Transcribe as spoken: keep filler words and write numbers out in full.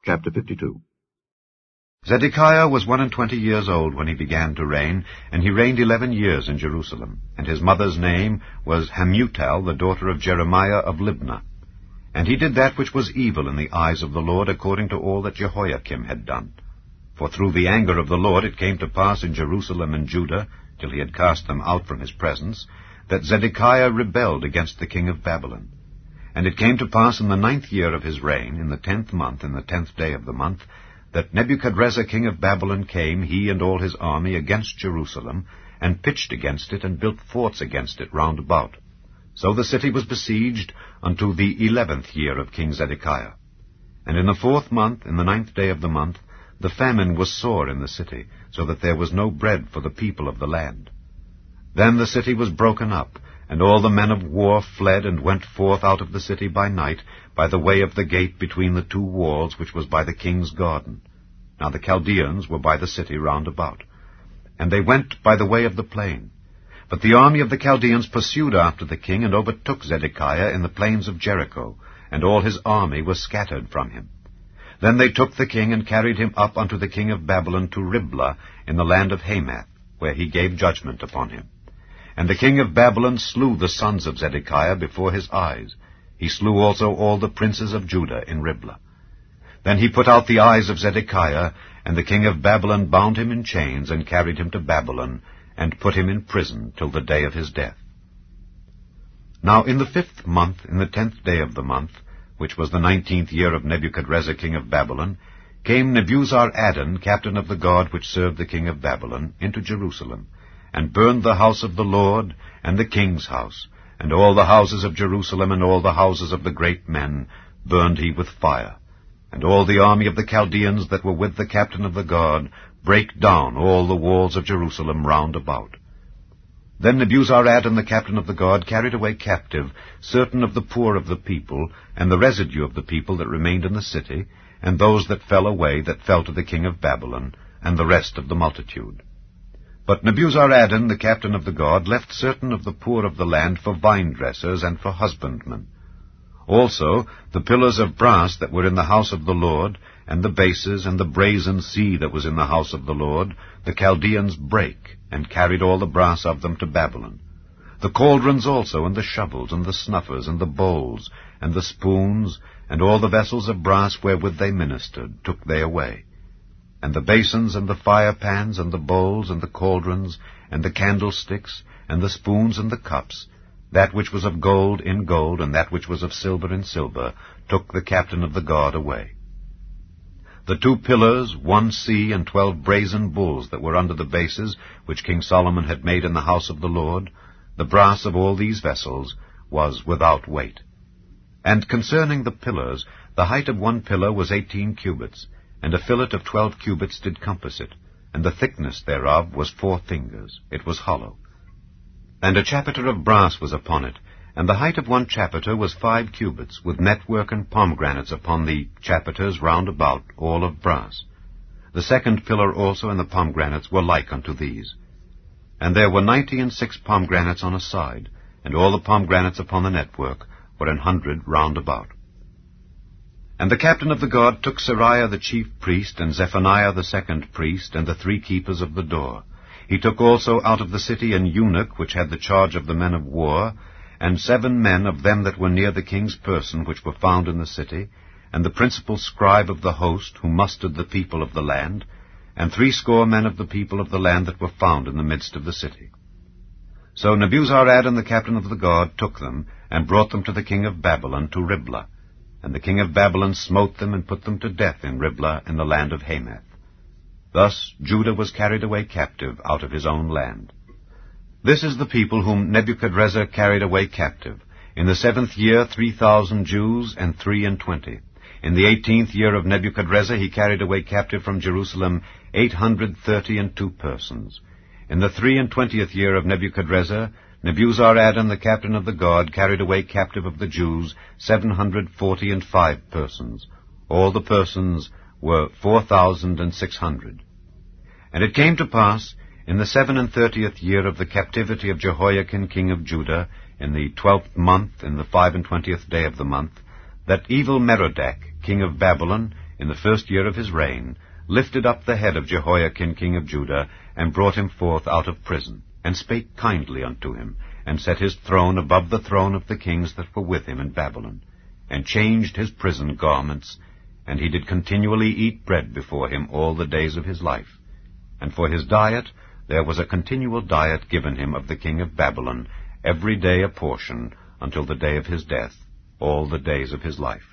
Chapter fifty-two. Zedekiah was one and twenty years old when he began to reign, and he reigned eleven years in Jerusalem. And his mother's name was Hamutal, the daughter of Jeremiah of Libnah. And he did that which was evil in the eyes of the Lord, according to all that Jehoiakim had done. For through the anger of the Lord it came to pass in Jerusalem and Judah, till he had cast them out from his presence, that Zedekiah rebelled against the king of Babylon. And it came to pass in the ninth year of his reign, in the tenth month, in the tenth day of the month, that Nebuchadrezzar king of Babylon came, he and all his army, against Jerusalem, and pitched against it, and built forts against it round about. So the city was besieged unto the eleventh year of King Zedekiah. And in the fourth month, in the ninth day of the month, the famine was sore in the city, so that there was no bread for the people of the land. Then the city was broken up, and all the men of war fled and went forth out of the city by night, by the way of the gate between the two walls, which was by the king's garden. Now the Chaldeans were by the city round about. And they went by the way of the plain. But the army of the Chaldeans pursued after the king, and overtook Zedekiah in the plains of Jericho, and all his army was scattered from him. Then they took the king, and carried him up unto the king of Babylon to Riblah, in the land of Hamath, where he gave judgment upon him. And the king of Babylon slew the sons of Zedekiah before his eyes. He slew also all the princes of Judah in Riblah. Then he put out the eyes of Zedekiah, and the king of Babylon bound him in chains, and carried him to Babylon, and put him in prison till the day of his death. Now in the fifth month, in the tenth day of the month, which was the nineteenth year of Nebuchadrezzar king of Babylon, came Nebuzaradan, captain of the guard which served the king of Babylon, into Jerusalem, and burned the house of the Lord, and the king's house, and all the houses of Jerusalem, and all the houses of the great men, burned he with fire. And all the army of the Chaldeans that were with the captain of the guard brake down all the walls of Jerusalem round about. Then Nebuzaradan the captain of the guard carried away captive certain of the poor of the people, and the residue of the people that remained in the city, and those that fell away that fell to the king of Babylon, and the rest of the multitude. But Nebuzaradan, the captain of the guard, left certain of the poor of the land for vine-dressers and for husbandmen. Also the pillars of brass that were in the house of the Lord, and the bases, and the brazen sea that was in the house of the Lord, the Chaldeans brake, and carried all the brass of them to Babylon. The cauldrons also, and the shovels, and the snuffers, and the bowls, and the spoons, and all the vessels of brass wherewith they ministered, took they away. And the basins, and the firepans, and the bowls, and the cauldrons, and the candlesticks, and the spoons, and the cups, that which was of gold in gold, and that which was of silver in silver, took the captain of the guard away. The two pillars, one sea, and twelve brazen bulls that were under the bases, which King Solomon had made in the house of the Lord, the brass of all these vessels was without weight. And concerning the pillars, the height of one pillar was eighteen cubits, and a fillet of twelve cubits did compass it, and the thickness thereof was four fingers. It was hollow. And a chapiter of brass was upon it, and the height of one chapiter was five cubits, with network and pomegranates upon the chapiters round about, all of brass. The second pillar also and the pomegranates were like unto these. And there were ninety and six pomegranates on a side, and all the pomegranates upon the network were an hundred round about. And the captain of the guard took Seraiah the chief priest, and Zephaniah the second priest, and the three keepers of the door. He took also out of the city an eunuch which had the charge of the men of war, and seven men of them that were near the king's person, which were found in the city, and the principal scribe of the host, who mustered the people of the land, and threescore men of the people of the land that were found in the midst of the city. So Nebuzaradan the captain of the guard took them, and brought them to the king of Babylon to Riblah. And the king of Babylon smote them, and put them to death in Riblah in the land of Hamath. Thus Judah was carried away captive out of his own land. This is the people whom Nebuchadrezzar carried away captive. In the seventh year three thousand Jews and three and twenty. In the eighteenth year of Nebuchadrezzar he carried away captive from Jerusalem eight hundred thirty and two persons. In the three and twentieth year of Nebuchadrezzar, Nebuzaradan the captain of the guard carried away captive of the Jews seven hundred forty and five persons. All the persons were four thousand and six hundred. And it came to pass, in the seven and thirtieth year of the captivity of Jehoiakim king of Judah, in the twelfth month, in the five and twentieth day of the month, that Evil-Merodach king of Babylon, in the first year of his reign, lifted up the head of Jehoiakim king of Judah, and brought him forth out of prison, and spake kindly unto him, and set his throne above the throne of the kings that were with him in Babylon, and changed his prison garments, and he did continually eat bread before him all the days of his life. And for his diet there was a continual diet given him of the king of Babylon, every day a portion, until the day of his death, all the days of his life.